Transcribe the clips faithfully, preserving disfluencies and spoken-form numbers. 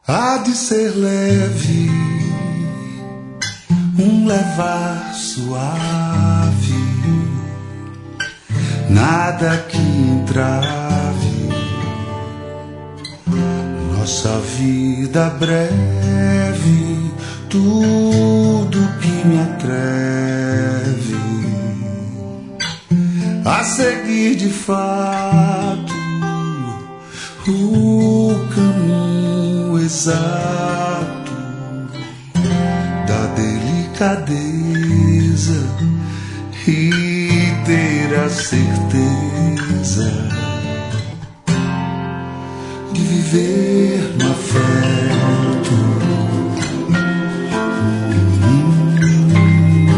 Há de ser leve, um levar suave, nada que entrave nossa vida breve, tudo que me atreve a seguir de fato o caminho exato da delicadeza e ter a certeza de viver no afeto. Hum,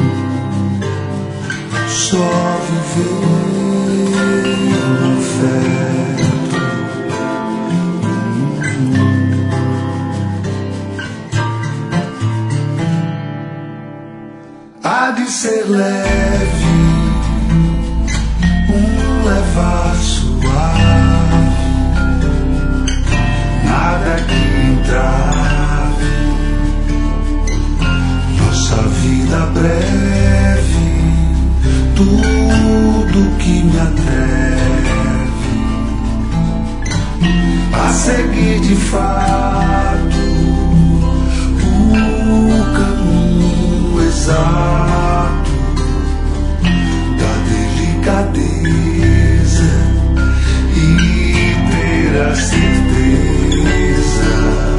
só viver no afeto. Há de ser leve, um levar suave, nada que entrave nossa vida breve, tudo que me atreve a seguir de fato o caminho exato da delicadeza e ter a certeza